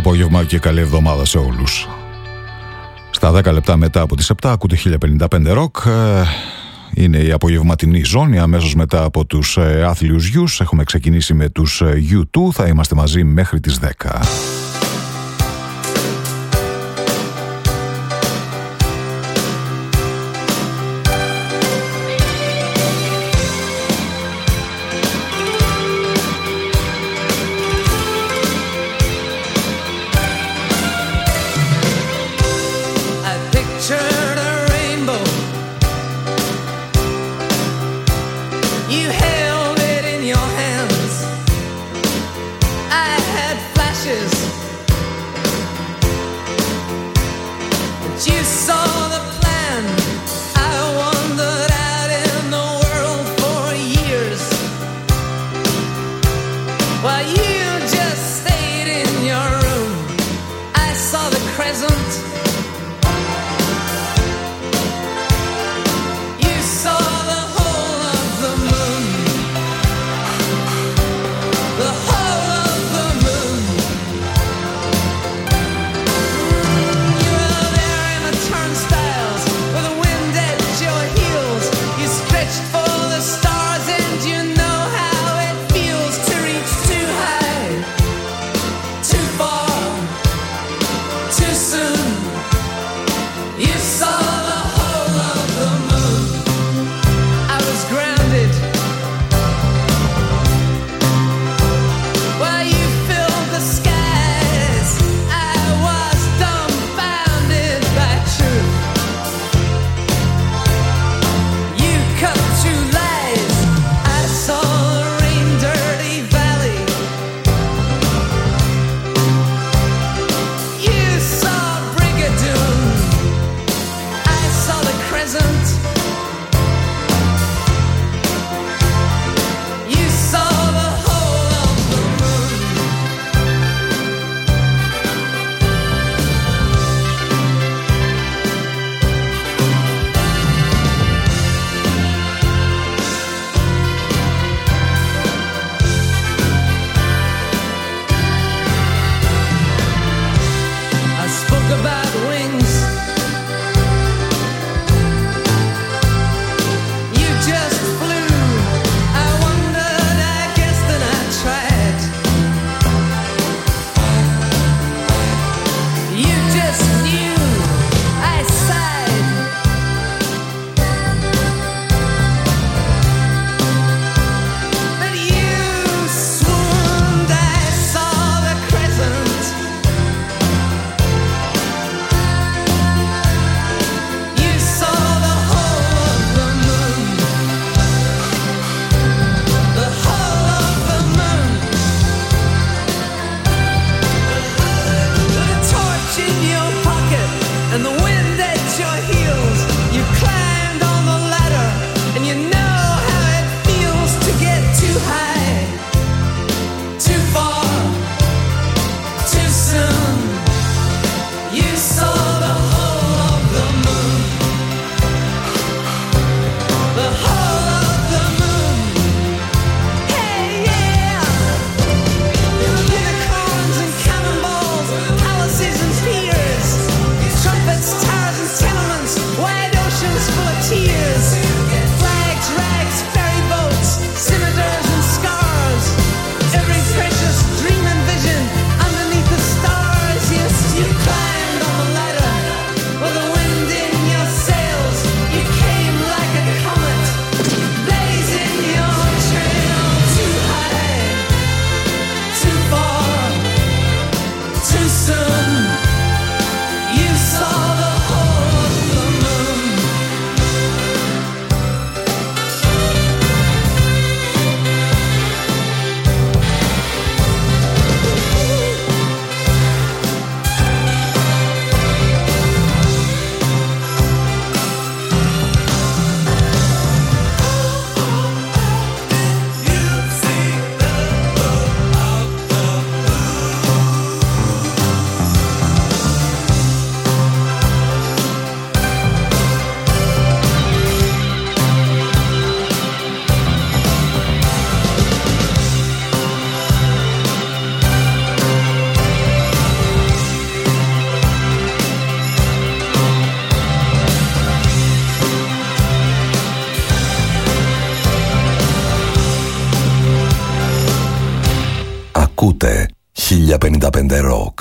απόγευμα και καλή εβδομάδα σε όλους. Στα 10 λεπτά μετά από τις 7 ακούτε 1055 ροκ. Είναι η απογευματινή ζώνη, αμέσως μετά από τους άθλιους γιους. Έχουμε ξεκινήσει με τους U2, θα είμαστε μαζί μέχρι τις 10. Turnstiles 1055 Rock.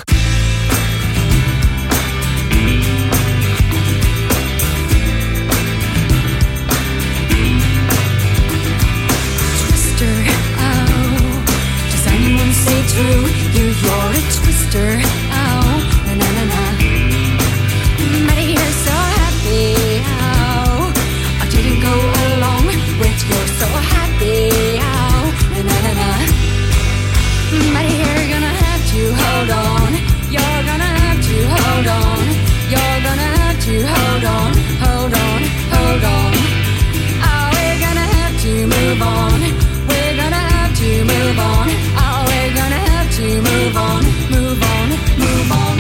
True, you're a twister. Oh, na na na na. But you're so happy. Oh, I didn't go along with you're so happy. Oh, na na na na. But you're gonna have to hold on. You're gonna have to hold on. You're gonna have to hold on, hold on, hold on. Oh, we're gonna have to move on. We're gonna have to move on. Oh, we're gonna have to move on, move on, move on.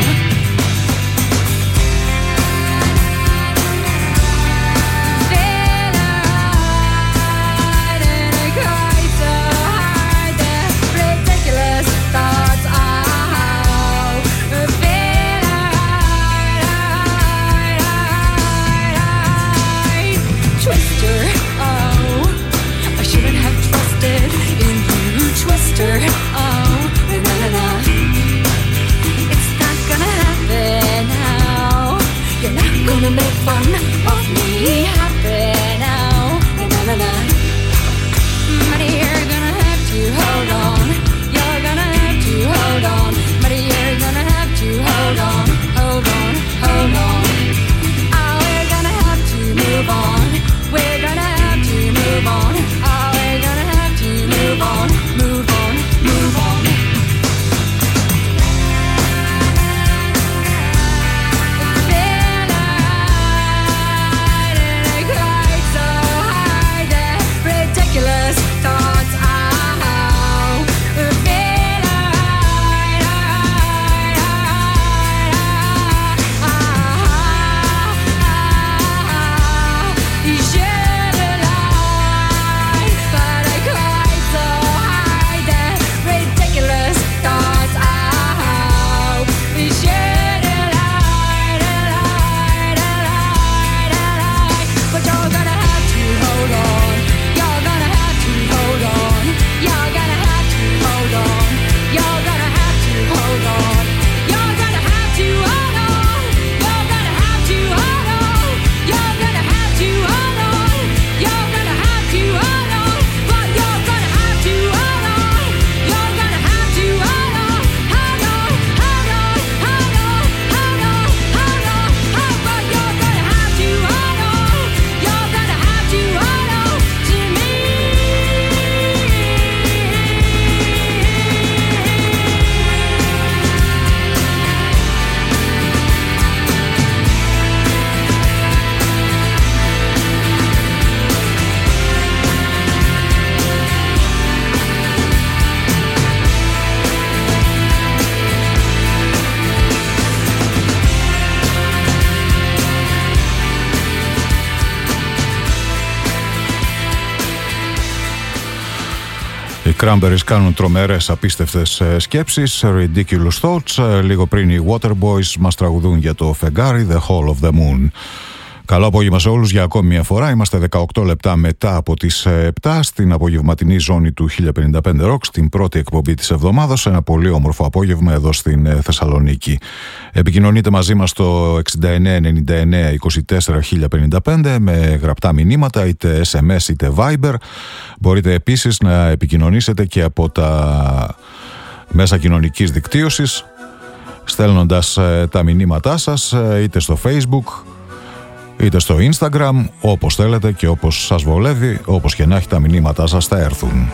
Feel alright and I cry so hard. The ridiculous thoughts out. Feel alright. Twister, oh, I shouldn't have trusted in you, Twister. Oh, na na na. It's not gonna happen now. You're not gonna make fun of me. Happen now. Na na na. But you're gonna have to hold on. You're gonna have to hold on. But you're gonna have to hold on, hold on, hold on. Oh, we're gonna have to move on. We're gonna have to move on. Oh, we're gonna have to move on, move on, move on. Feel alright and I cry so hard. The ridiculous thoughts out. Feel alright, you should have lied, but I cried so hard. The ridiculous thoughts out. You should have lied, but you're gonna have to hold on. You're gonna have to hold on. You're gonna have to hold on. You're gonna have to hold on. You're gonna have to hold on. You're gonna have to hold on. You're gonna have to hold on. You're gonna have to hold on. But you're gonna have to hold on. You're gonna have to hold on. Hold on, hold on, hold on, hold on, hold on. But you're gonna have to hold on. You're gonna have to hold on to me. Οι Cranberries κάνουν τρομερές απίστευτες σκέψεις, Ridiculous Thoughts. Λίγο πριν οι Waterboys μας τραγουδούν για το φεγγάρι, The Hall of the Moon. Καλό απόγευμα σε όλους για ακόμη μια φορά. Είμαστε 18 λεπτά μετά από τις 7 στην απογευματινή ζώνη του 1055 Rock, στην πρώτη εκπομπή της εβδομάδας. Ένα πολύ όμορφο απόγευμα εδώ στην Θεσσαλονίκη. Επικοινωνείτε μαζί μας στο 6999-24-1055 με γραπτά μηνύματα, είτε SMS είτε Viber. Μπορείτε επίσης να επικοινωνήσετε και από τα μέσα κοινωνικής δικτύωσης, στέλνοντας τα μηνύματά σας είτε στο Facebook είτε στο Instagram, όπως θέλετε και όπως σας βολεύει. Όπως και να έχει, τα μηνύματά σας θα έρθουν.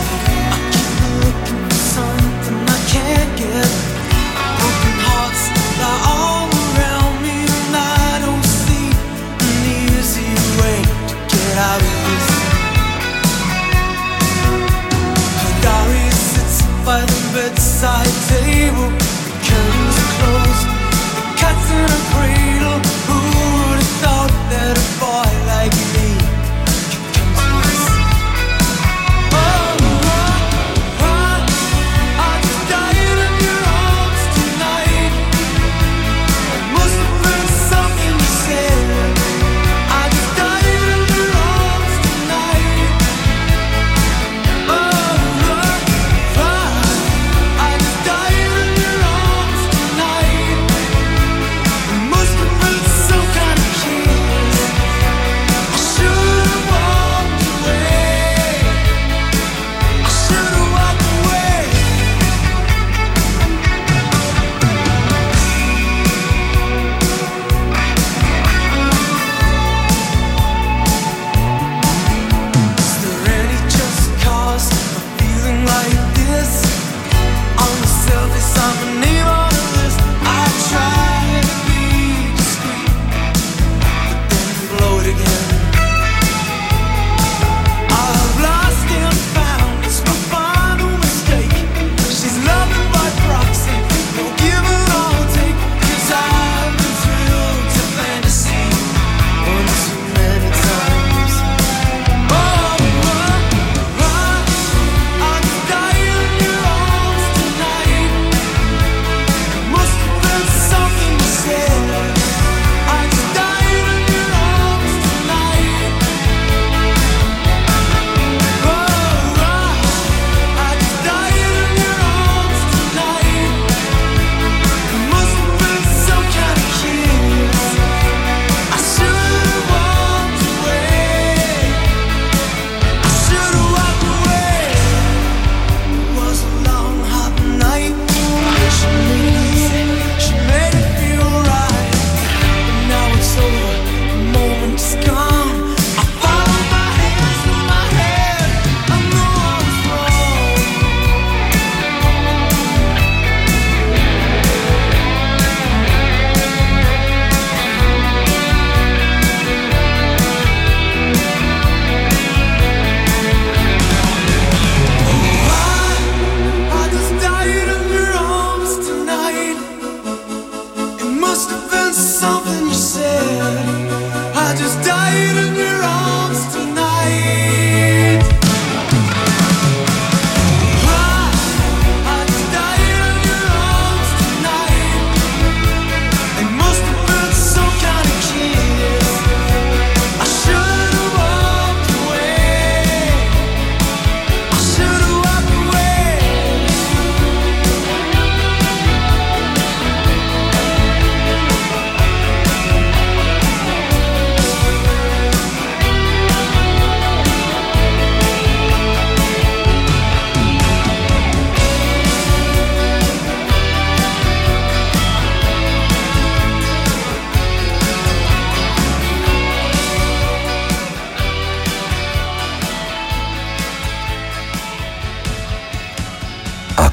Broken hearts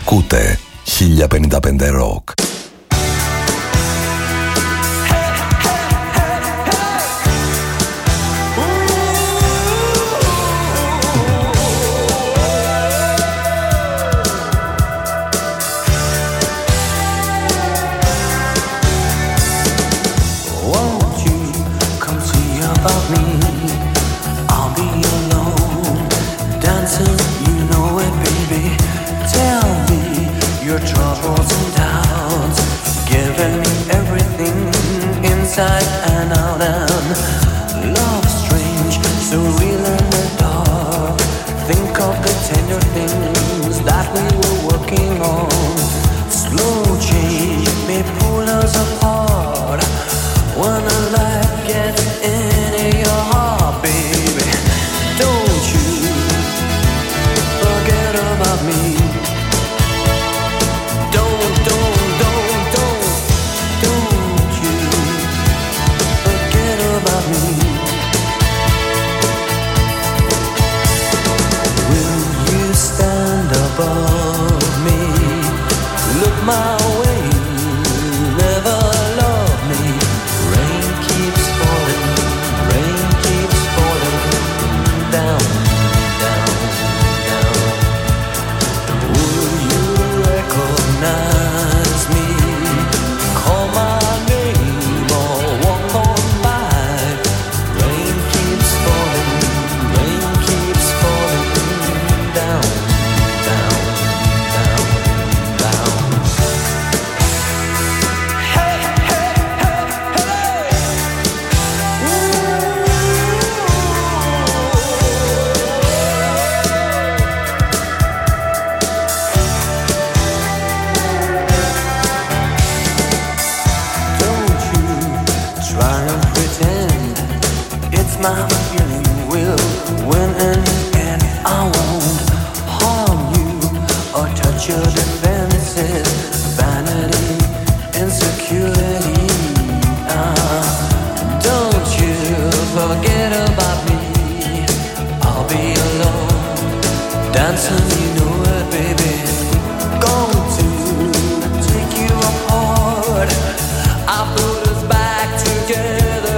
Ακούτε 1055 Rock. Troubles and doubts, giving me everything inside and out, and love strange, so real in the dark. Think of the tender things that we were working on. Slow change may pull us apart when the light gets into your heart, baby. Don't you forget about me. My way, never love me. Rain keeps falling down, down, down. Will you recognize me? Call my name or walk on by. Rain keeps falling down, down, down, down. My feeling will win in the end. I won't harm you or touch your defenses. Vanity, insecurity. Don't you forget about me. I'll be alone, dancing, you know it, baby. Going to take you apart. I put us back together.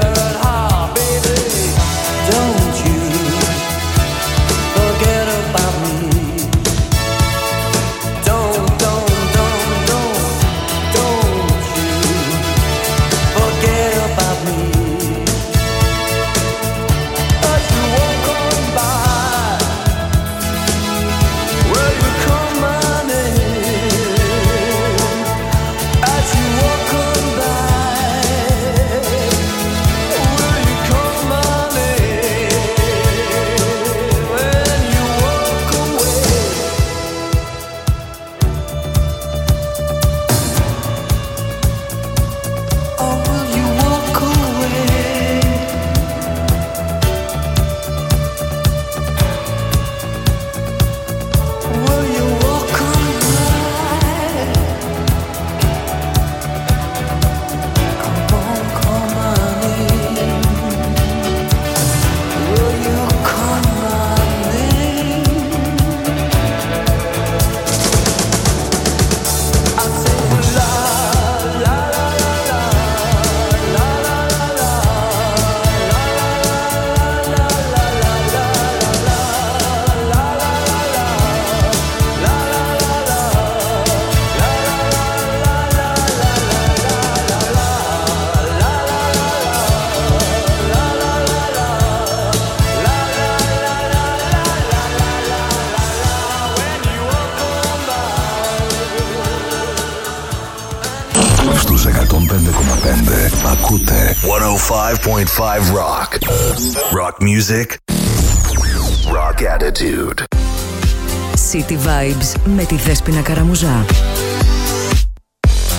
Don't you forget about me. Don't you forget about me. As you walk on by, will you call my name? As you walk on by, will you call my name? Στους 105,5 ακούτε 105.5 Rock. Rock music. Rock attitude. City Vibes με τη Δέσποινα Καραμουζά.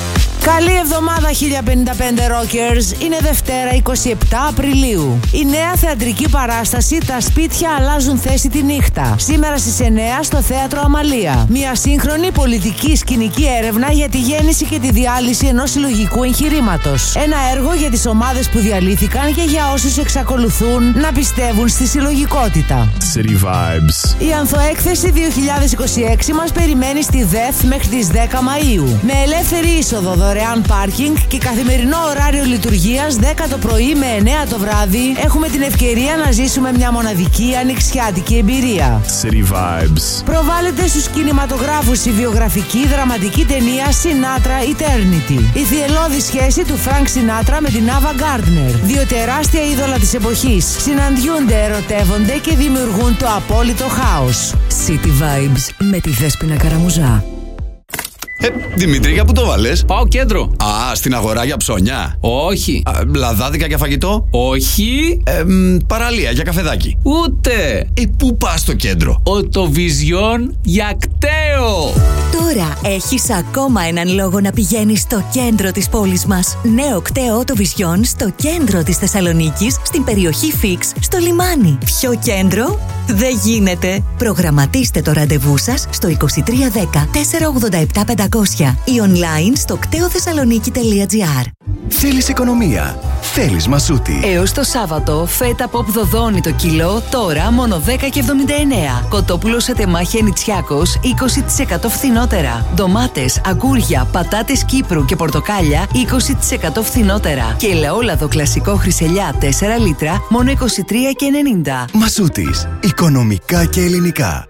Καλή εβδομάδα 1055 Rockers. Είναι Δευτέρα 27 Απριλίου. Η νέα θεατρική παράσταση «Τα σπίτια αλλάζουν θέση τη νύχτα». Σήμερα στις 9 στο Θέατρο Αμαλία. Μια σύγχρονη πολιτική σκηνική έρευνα για τη γέννηση και τη διάλυση ενός συλλογικού εγχειρήματος. Ένα έργο για τις ομάδες που διαλύθηκαν και για όσους εξακολουθούν να πιστεύουν στη συλλογικότητα. City Vibes. Η Ανθοέκθεση 2026 μας περιμένει στη ΔΕΘ μέχρι τις 10 Μαΐου. Με ελεύθερη είσοδο, δωρεάν πάρκινγκ και καθημερινό ωράριο λειτουργίας 10 το πρωί με 9 το βράδυ, έχουμε την ευκαιρία να ζήσουμε μια μοναδική ανοιξιάτικη εμπειρία. City Vibes. Προβάλλεται στους κινηματογράφους η βιογραφική δραματική ταινία Sinatra Eternity. Η θυελλώδη σχέση του Frank Sinatra με την Ava Gardner. Δύο τεράστια είδωλα της εποχής συναντιούνται, ερωτεύονται και δημιουργούν το απόλυτο χάος. City Vibes με τη Δέσποινα Καραμουζά. Δημήτρη, για πού το βάλες? Πάω κέντρο. Α, στην αγορά για ψώνια. Όχι. Λαδάδικα για φαγητό. Όχι. Παραλία για καφεδάκι. Ούτε. Πού πας στο κέντρο? Οτοβιζιόν για κταίο. Τώρα έχεις ακόμα έναν λόγο να πηγαίνεις στο κέντρο της πόλης μας. Νέο κταίο Οτοβιζιόν στο κέντρο της Θεσσαλονίκης, στην περιοχή Φίξ, στο λιμάνι. Πιο κέντρο δεν γίνεται. Προγραμματίστε το ραντεβού σας στο 2310 487 500 ή online στο κτεοθεσσαλονίκη.gr. Θέλεις οικονομία? Θέλεις Μασούτη? Έως το Σάββατο, φέτα pop δοδόνι το κιλό, τώρα μόνο 10,79. Κοτόπουλο σε τεμάχια Νητσιάκος, 20% φθηνότερα. Ντομάτες, αγκούρια, πατάτες Κύπρου και πορτοκάλια, 20% φθηνότερα. Και ελαιόλαδο κλασικό χρυσελιά 4 λίτρα, μόνο 23,90. Μασούτης. Οικονομικά και ελληνικά.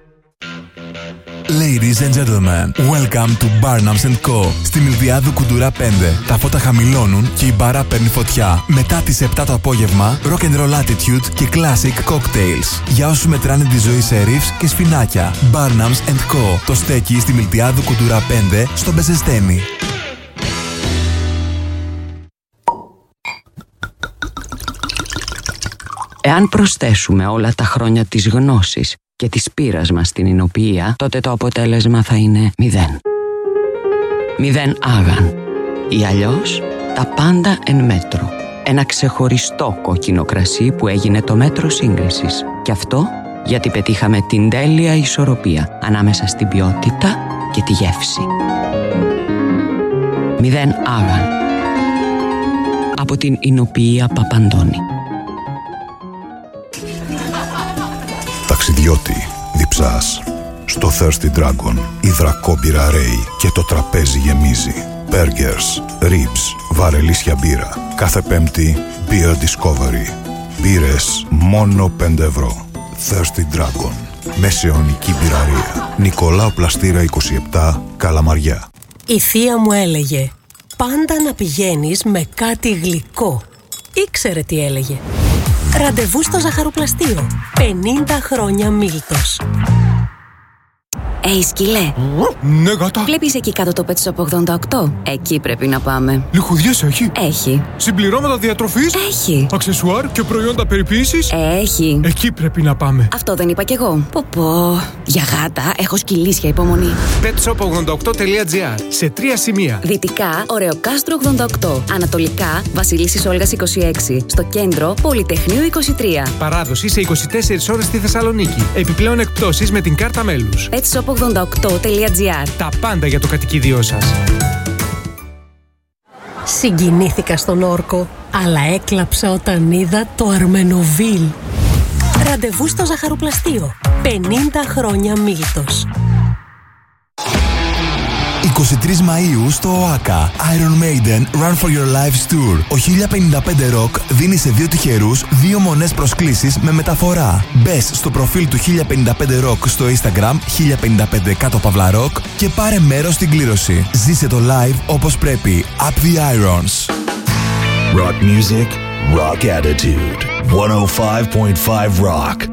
Ladies and gentlemen, welcome to Barnums & Co. Στη Μιλδιάδου Κουντουρά 5. Τα φώτα χαμηλώνουν και η μπάρα παίρνει φωτιά. Μετά τις 7 το απόγευμα, rock and roll attitude και classic cocktails. Για όσους μετράνε τη ζωή σε ρίφς και σφινάκια. Barnums & Co. Το στέκει στη Μιλδιάδου Κουντουρά 5 στο Μπεζεστένι. Εάν προσθέσουμε όλα τα χρόνια της γνώσης και της πείρας μας στην εινοποιία, τότε το αποτέλεσμα θα είναι 0. 0 άγαν. Ή αλλιώς, τα πάντα εν μέτρο. Ένα ξεχωριστό κόκκινο κρασί που έγινε το μέτρο σύγκρισης. Και αυτό γιατί πετύχαμε την τέλεια ισορροπία ανάμεσα στην ποιότητα και τη γεύση. 0 άγαν. Από την εινοποιία Παπαντώνη. Ταξιδιώτη, διψάς. Στο Thirsty Dragon, υδρακόμπυρα ρέει και το τραπέζι γεμίζει. Burgers, ribs, βαρελίσια μπύρα. Κάθε Πέμπτη, Beer Discovery. Μπύρες μόνο 5 ευρώ. Thirsty Dragon. Μεσαιωνική μπυραρία. Νικολάου Πλαστήρα 27, Καλαμαριά. Η θεία μου έλεγε πάντα να πηγαίνεις με κάτι γλυκό. Ήξερε τι έλεγε. Ραντεβού στο ζαχαροπλαστείο. 50 χρόνια Μίλτος. Σκυλέ. Ναι, γάτα. Βλέπεις εκεί κάτω το Pet Shop 88? Εκεί πρέπει να πάμε. Λιχουδιές έχει? Έχει. Συμπληρώματα διατροφής? Έχει. Αξεσουάρ και προϊόντα περιποίησης? Έχει. Εκεί πρέπει να πάμε. Αυτό δεν είπα κι εγώ. Πω. Για γάτα έχω σκυλίσια υπομονή. petshop88.gr. Σε 3 σημεία. Δυτικά, Ωρεοκάστρο 88. Ανατολικά, Βασιλίσσης Όλγας 26. Στο κέντρο, Πολυτεχνείου 23. Παράδοση σε 24 ώρες στη Θεσσαλονίκη. Επιπλέον εκπτώσεις με την κάρτα μέλους. petshop88.gr. Τα πάντα για το κατοικίδιό σας. Συγκινήθηκα στον Όρκο, αλλά έκλαψα όταν είδα το Αρμενοβίλ. Ραντεβού στο ζαχαροπλαστείο. 50 χρόνια Μίλτος. 23 Μαΐου στο ΟΑΚΑ Iron Maiden Run for Your Lives Tour. Ο 1055 Rock δίνει σε 2 τυχερούς 2 μονές προσκλήσεις με μεταφορά. Μπες στο προφίλ του 1055 Rock στο Instagram 1055 κάτω παύλα rock και πάρε μέρος στην κλήρωση. Ζήσε το live όπως πρέπει. Up the Irons. Rock music, rock attitude. 105.5 Rock.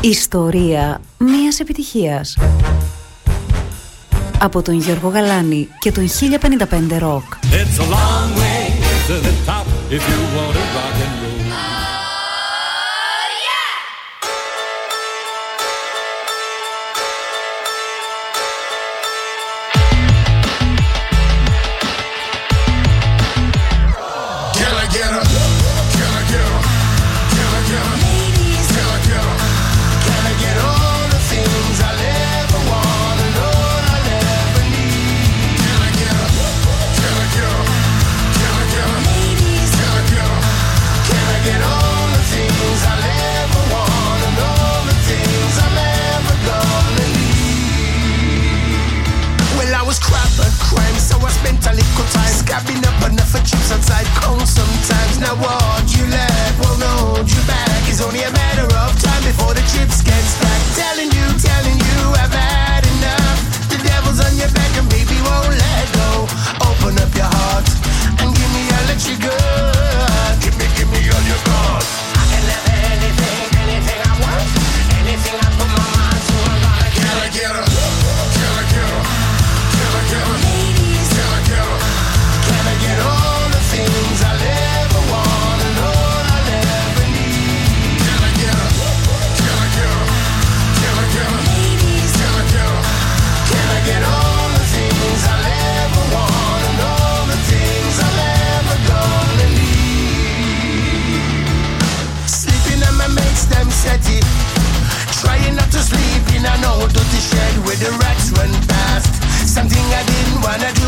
Ιστορία μιας επιτυχίας. Από τον Γιώργο Γαλάνη και τον 1055 Rock. It's a long way to the top if you want to rock and roll. Scabbing up enough for chips outside cold sometimes. Now what you left won't hold you back. It's only a matter of time before the chips get stacked. Telling you, I've had enough. The devil's on your back and baby won't let go. Open up your heart and give me all that you got. Give me all you got. I can have anything I want. Anything I put my mind to, I'm gonna get her. Can I get her? Ladies, can I get her? Can I get all the things I'll ever want and all I'll ever need? Can I get her? Can I get her? Can I get her? Ladies, can I get her? Can I get all the things I'll ever want and all the things I'll ever gonna need? Sleeping on my mates, them set it. Trying not to sleep in an old dirty shed where the rats run past. Something I didn't wanna do.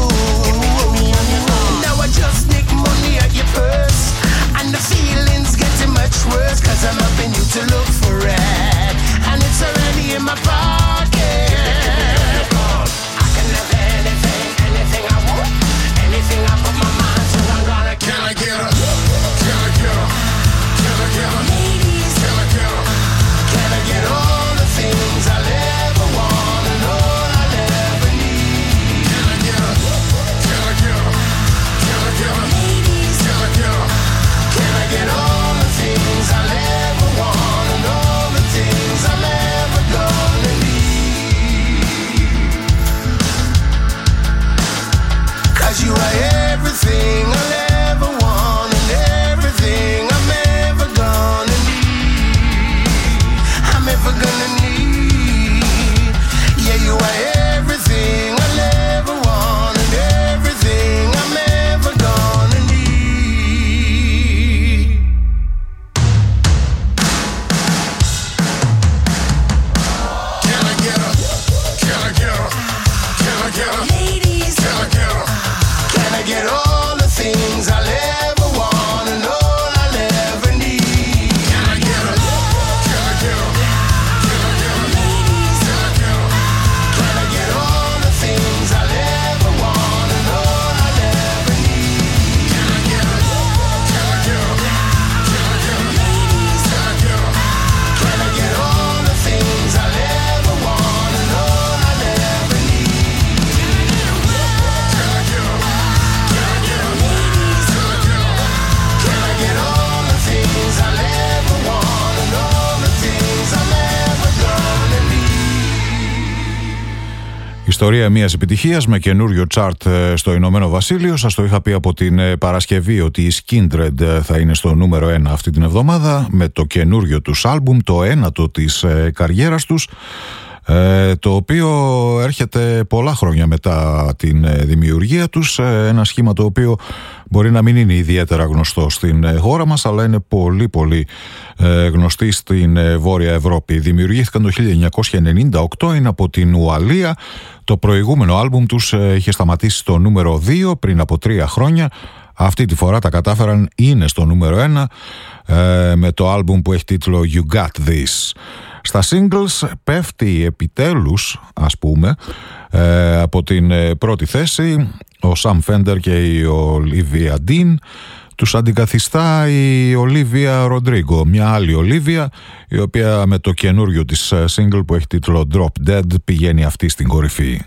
Now I just make money at your purse, and the feeling's getting much worse, cause I'm helping you to look for it, and it's already in my pocket. I can have anything I want, anything I put my mind to, I'm gonna. Can I get her? Can I get her? Can I get her? Ladies, can I get her? Can I get all the things I'll ever want and all I'll ever need? Can I get her? Can I get her? Can I get her? Ladies, can I get her? Can I get all the things I'll ever want and all the things I'm ever gonna need? 'Cause you are everything I'll ever want and everything I'm ever gonna need. I'm ever gonna need. Yeah, you are everything I'll ever want and everything I'm ever gonna need. Can I get her? Can I get her? Can I get her? Ladies, can I get her? Can I get all the things I'll ever want and all I'll ever need? Can I get her? Can I get her? Can I get her? Ladies, can I get her? Can I get all the things I'll ever want and all I'll ever need? Can I get her? Can I get her? Can I get her? Ladies, can I get her? Can I get all the things I'll ever want and all I'll ever need? Can I get her? Can I get her? Can I get her? Ladies, can I get her? Can I get all the things I'll ever want and all the things I'm ever gonna need? Ιστορία μιας επιτυχίας με καινούριο τσάρτ στο Ηνωμένο Βασίλειο. Σας το είχα πει από την Παρασκευή ότι η Skindred θα είναι στο νούμερο 1 αυτή την εβδομάδα με το καινούριο τους άλμπουμ, το ένατο της καριέρας τους, το οποίο έρχεται πολλά χρόνια μετά την δημιουργία τους, ένα σχήμα το οποίο μπορεί να μην είναι ιδιαίτερα γνωστό στην χώρα μας, αλλά είναι πολύ πολύ γνωστή στην Βόρεια Ευρώπη. Δημιουργήθηκαν το 1998, είναι από την Ουαλία. Το προηγούμενο άλμπουμ τους είχε σταματήσει στο νούμερο 2 πριν από 3 χρόνια. Αυτή τη φορά τα κατάφεραν, είναι στο νούμερο 1 με το άλμπουμ που έχει τίτλο You Got This. Στα singles πέφτει επιτέλους, ας πούμε, από την πρώτη θέση ο Sam Fender και η Olivia Dean. Τους αντικαθιστά η Olivia Rodrigo, μια άλλη Olivia, η οποία με το καινούριο της single που έχει τίτλο Drop Dead πηγαίνει αυτή στην κορυφή.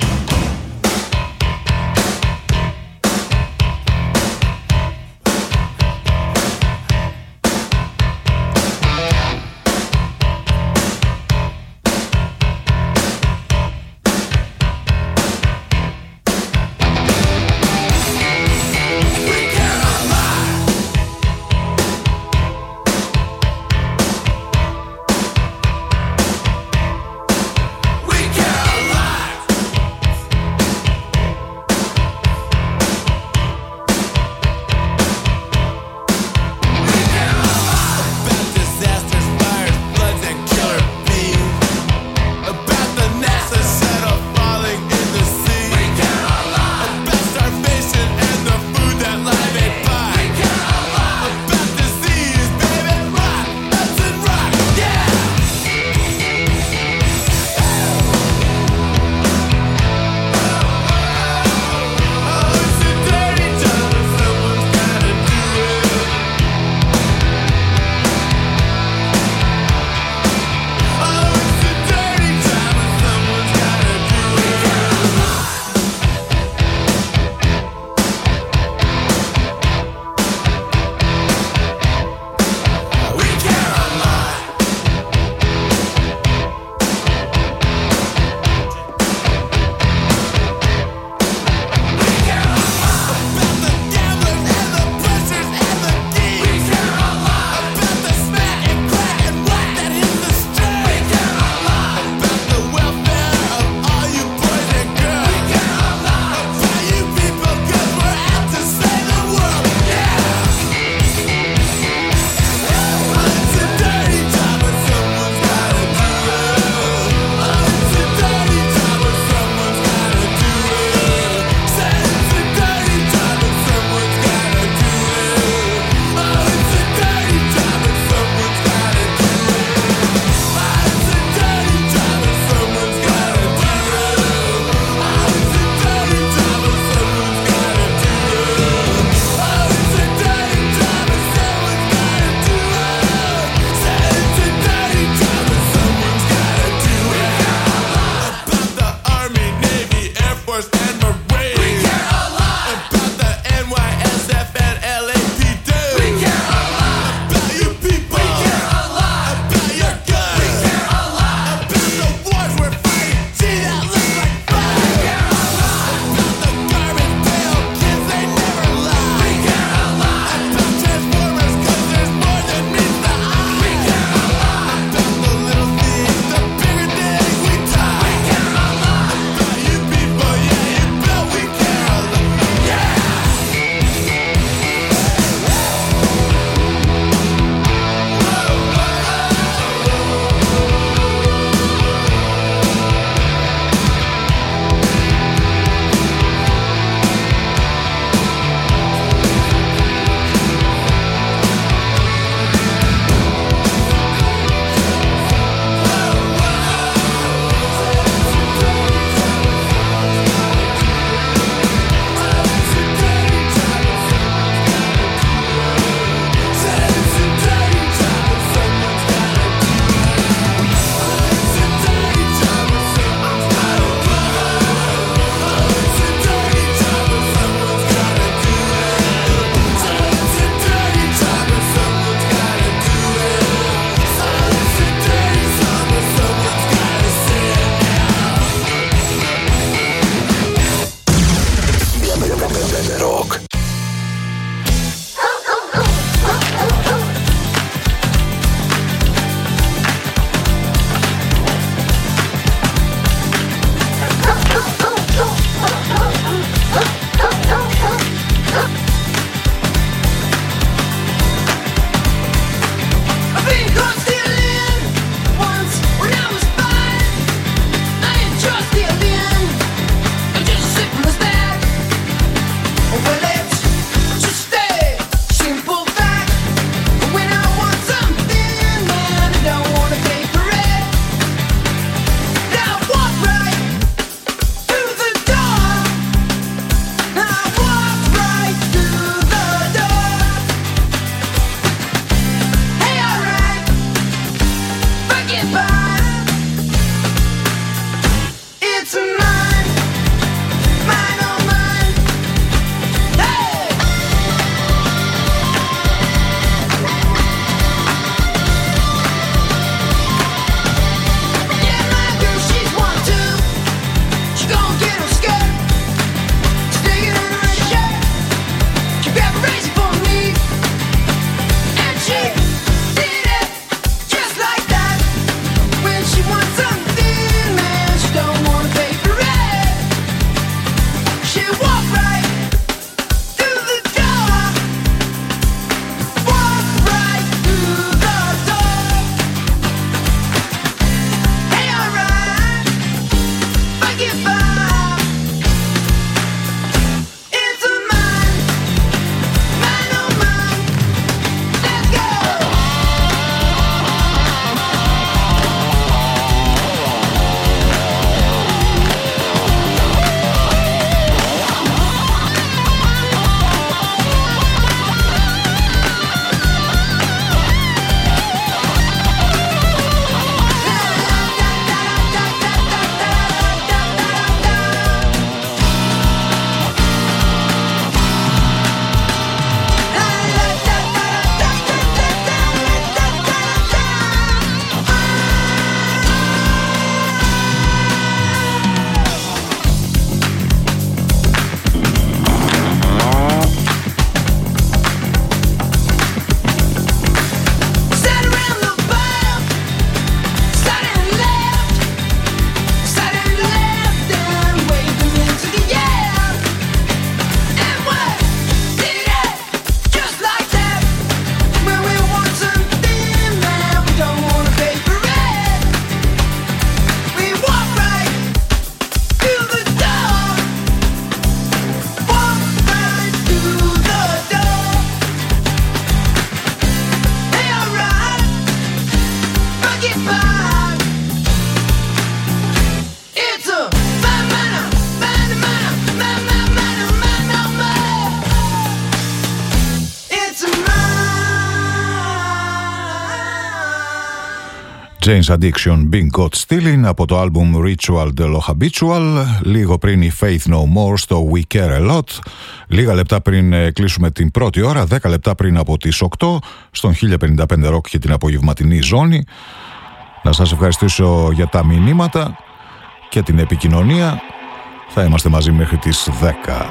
Jane's Addiction, Being Caught Stealing από το άλμπουμ Ritual de lo Habitual. Λίγο πριν η Faith No More στο We Care A Lot. Λίγα λεπτά πριν κλείσουμε την πρώτη ώρα, 10 λεπτά πριν από τις 8 στον 1055 Rock και την απογευματινή ζώνη. Να σας ευχαριστήσω για τα μηνύματα και την επικοινωνία. Θα είμαστε μαζί μέχρι τις 10.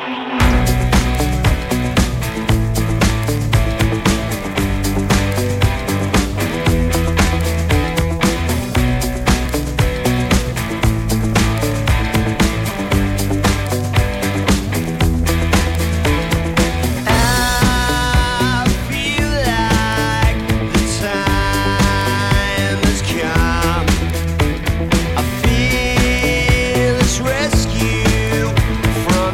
Rescue from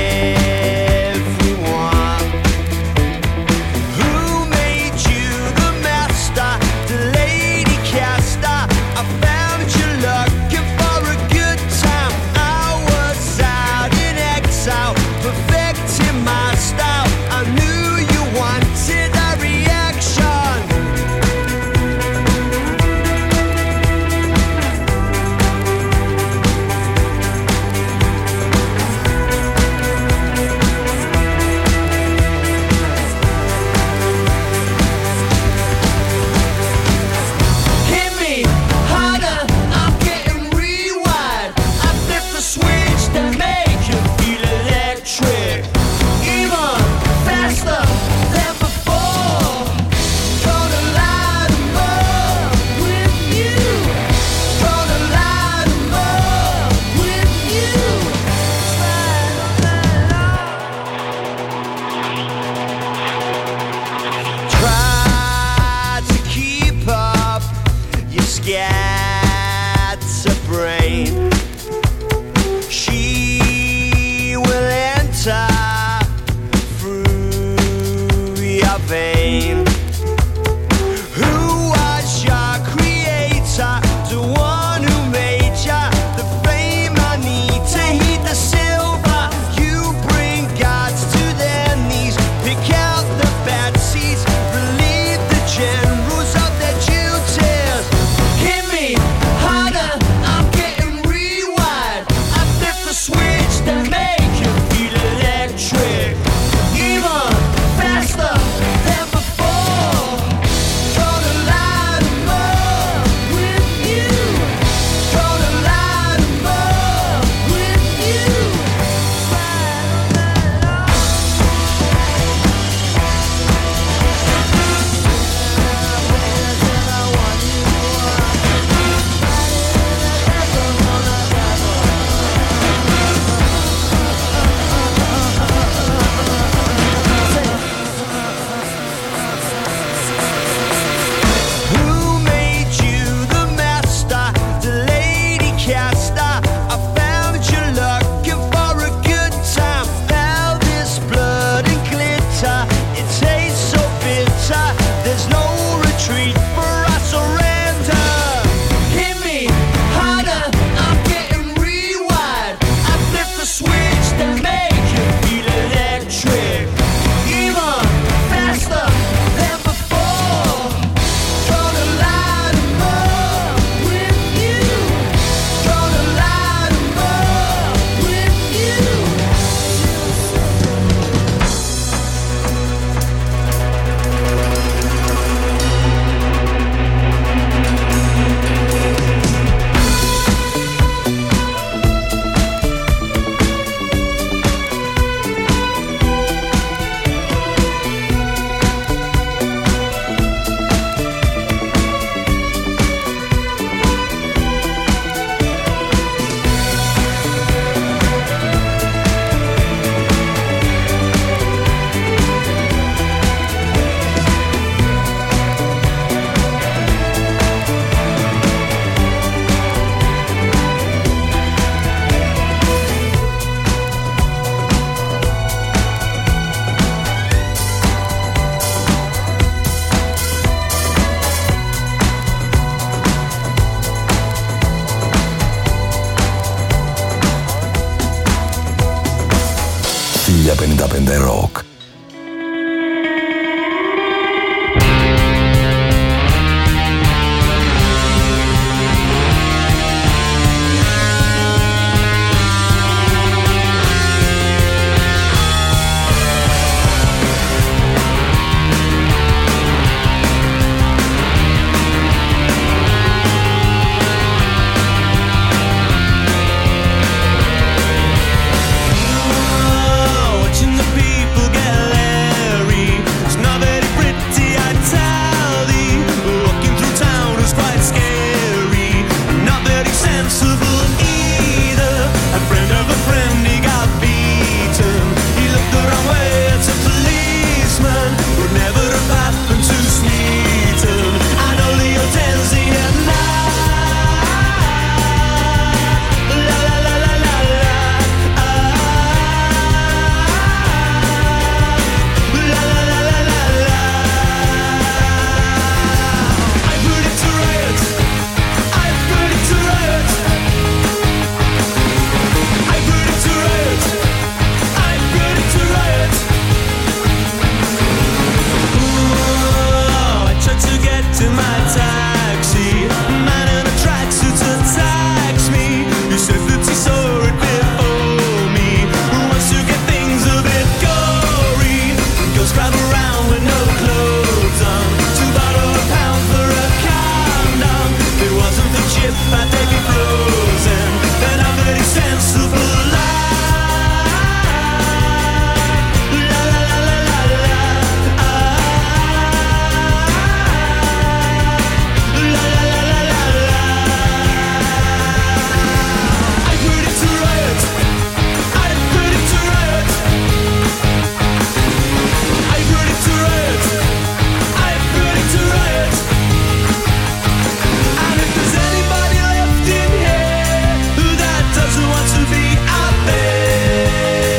Rock. sensible either. A friend of a friend, he got beaten. He looked the wrong way at a policeman. Would never have happened to Smeaton. I know the hotel's in at night. La la la la la la. La la la la la la. I put it to riot. I put it to riot. I put it to riot. I put it to riot. Ooh, I tried to get to my taxi. Man in a tracksuit attacks me. He said that he saw it before me. Who wants to get things a bit gory? Girls drive around with no clothes on. To borrow £1 for a condom. If it wasn't for Chip, I'd take it frozen. Then I'm very sensible. La la la la la la. La la la la la la. I put it to riot. I put it to riot. I put it to riot. I put it to riot. And if there's anybody left in here who that doesn't want to be out there.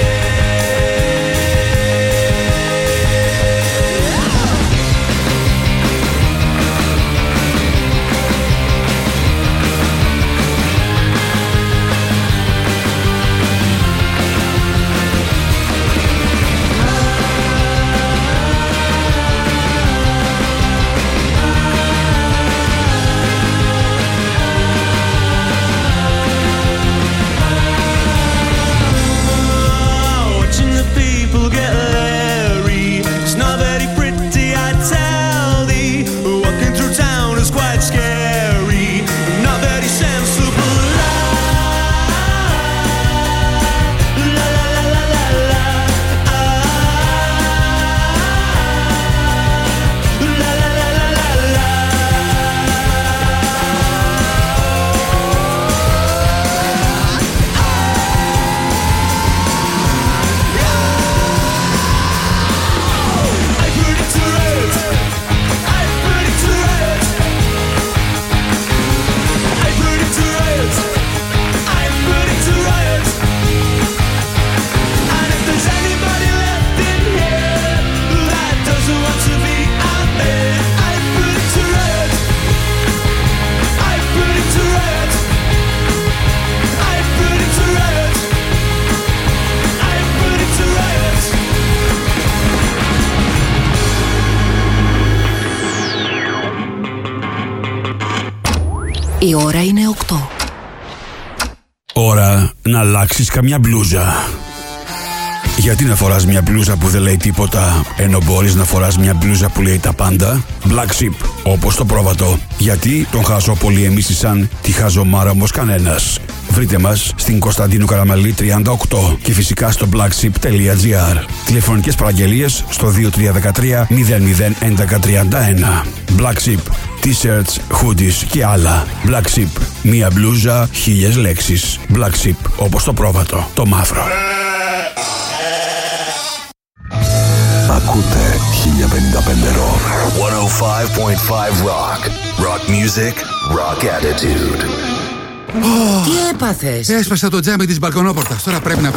Watching the people get leery. It's not very pretty, I tell thee. Walking through town is quite scary. Not very sensible. La la la la la la. La la la la la la. I put it to riot. I put it to riot. I put it to riot. I put it to riot. And if there's anybody left in here that doesn't want to be out there, I put it to riot. I put it to riot. I put it to riot. I put it to riot. Η ώρα είναι 8. Ώρα να αλλάξεις καμιά μπλούζα. Γιατί να φοράς μια μπλούζα που δεν λέει τίποτα, ενώ μπορείς να φοράς μια μπλούζα που λέει τα πάντα? Black Sheep, όπως το πρόβατο. Γιατί τον χάζω πολύ εμείς σαν τη χαζομάρα όμως κανένας. Βρείτε μας στην Κωνσταντίνου Καραμαλή 38 και φυσικά στο blackship.gr. Τηλεφωνικές παραγγελίες στο 2313 00 11 31. Black Sheep, t-shirts, hoodies και άλλα. Black Sheep, μία μπλούζα, 1000 λέξεις. Black Sheep, όπως το πρόβατο, το μαύρο. Ακούτε 1055 Rock. 105.5 Rock. Rock music, rock attitude. Τι έπαθες? Έσπασα το τζάμι της μπαλκονόπορτας. Τώρα πρέπει να